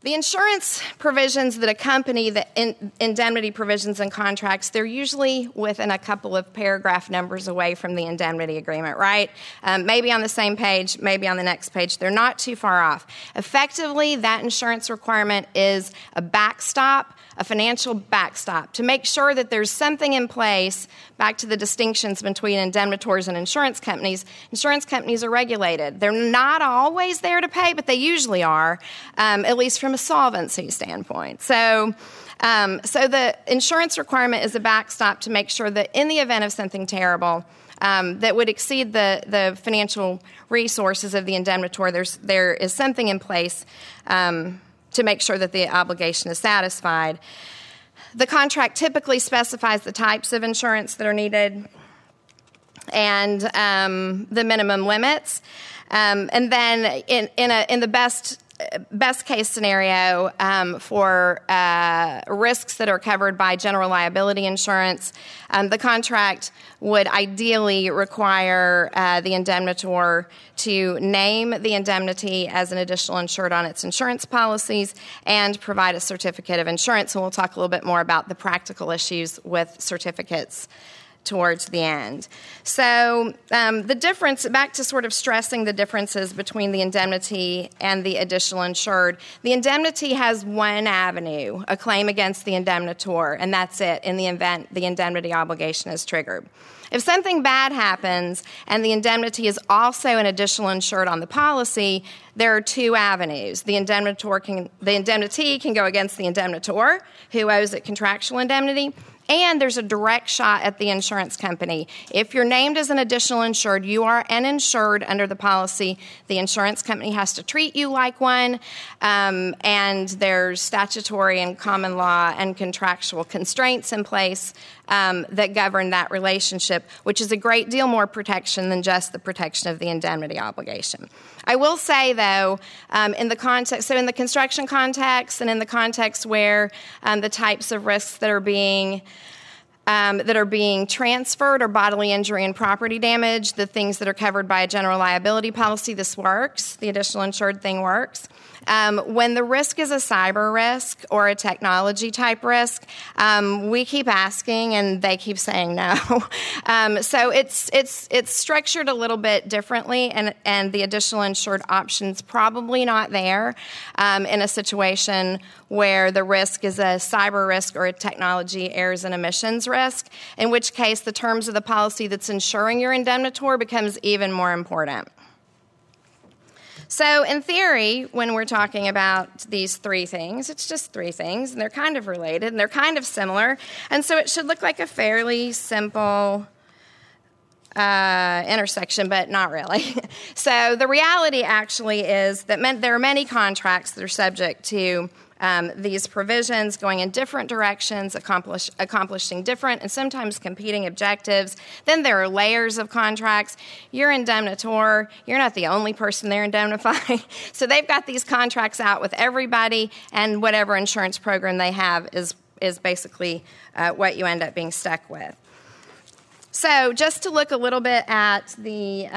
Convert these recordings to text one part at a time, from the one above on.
The insurance provisions that accompany the indemnity provisions and contracts, they're usually within a couple of paragraph numbers away from the indemnity agreement, right? Maybe on the same page, maybe on the next page. They're not too far off. Effectively, that insurance requirement is a backstop, a financial backstop, to make sure that there's something in place. Back to the distinctions between indemnitors and insurance companies. Insurance companies are regulated. They're not always there to pay, but they usually are, at least from a solvency standpoint. So the insurance requirement is a backstop to make sure that in the event of something terrible that would exceed the financial resources of the indemnitor, there is something in place to make sure that the obligation is satisfied. The contract typically specifies the types of insurance that are needed and the minimum limits. And then in the best case scenario for risks that are covered by general liability insurance, the contract would ideally require the indemnitor to name the indemnity as an additional insured on its insurance policies and provide a certificate of insurance. And we'll talk a little bit more about the practical issues with certificates towards the end. So the difference, back to sort of stressing the differences between the indemnity and the additional insured, the indemnity has one avenue, a claim against the indemnitor, and that's it in the event the indemnity obligation is triggered. If something bad happens and the indemnity is also an additional insured on the policy, there are two avenues. The indemnity can go against the indemnitor, who owes it contractual indemnity, and there's a direct shot at the insurance company. If you're named as an additional insured, you are an insured under the policy. The insurance company has to treat you like one, and there's statutory and common law and contractual constraints in place that govern that relationship, which is a great deal more protection than just the protection of the indemnity obligation. I will say, though, in the construction context and in the context where the types of risks that are being transferred are bodily injury and property damage, the things that are covered by a general liability policy, this works. The additional insured thing works. When the risk is a cyber risk or a technology type risk, we keep asking and they keep saying no. So it's structured a little bit differently, and the additional insured option's probably not there in a situation where the risk is a cyber risk or a technology errors and omissions risk, in which case the terms of the policy that's insuring your indemnitor becomes even more important. So in theory, when we're talking about these three things, it's just three things, and they're kind of related, and they're kind of similar, and so it should look like a fairly simple intersection, but not really. So the reality actually is that there are many contracts that are subject to these provisions going in different directions, accomplishing different and sometimes competing objectives. Then there are layers of contracts. You're indemnitor. You're not the only person they're indemnifying. So they've got these contracts out with everybody, and whatever insurance program they have is basically what you end up being stuck with. So just to look a little bit at the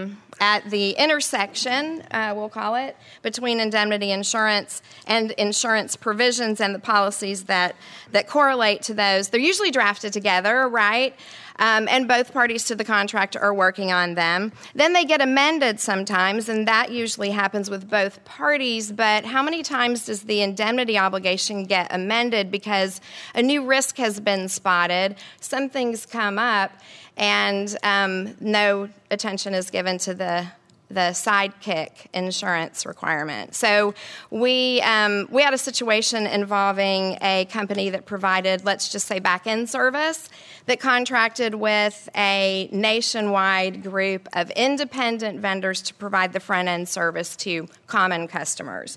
intersection, we'll call it, between indemnity insurance and insurance provisions and the policies that correlate to those. They're usually drafted together, right? And both parties to the contract are working on them. Then they get amended sometimes, and that usually happens with both parties. But how many times does the indemnity obligation get amended because a new risk has been spotted, something's come up, and no attention is given to the sidekick insurance requirement? So we had a situation involving a company that provided, let's just say, back-end service that contracted with a nationwide group of independent vendors to provide the front-end service to common customers.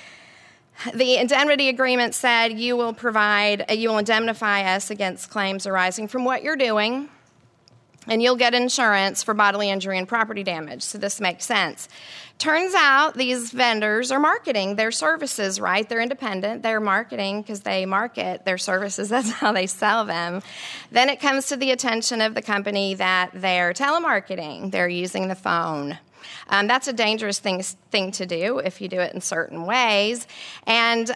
The indemnity agreement said you will indemnify us against claims arising from what you're doing, and you'll get insurance for bodily injury and property damage. So this makes sense. Turns out these vendors are marketing their services, right? They're independent. They're marketing because they market their services. That's how they sell them. Then it comes to the attention of the company that they're telemarketing. They're using the phone. That's a dangerous thing to do if you do it in certain ways. And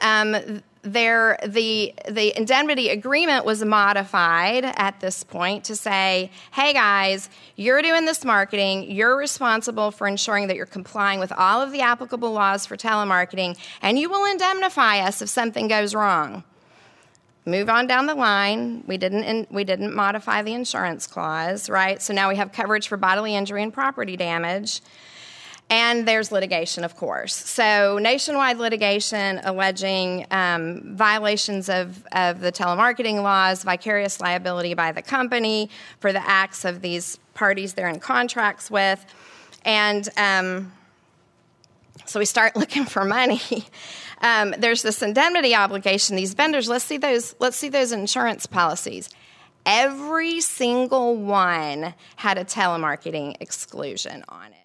the indemnity agreement was modified at this point to say, hey guys, you're doing this marketing, you're responsible for ensuring that you're complying with all of the applicable laws for telemarketing, and you will indemnify us if something goes wrong. Move on down the line. We didn't modify the insurance clause, right? So now we have coverage for bodily injury and property damage. And there's litigation, of course. So nationwide litigation alleging violations of the telemarketing laws, vicarious liability by the company for the acts of these parties they're in contracts with. And so we start looking for money. There's this indemnity obligation. These vendors, let's see those insurance policies. Every single one had a telemarketing exclusion on it.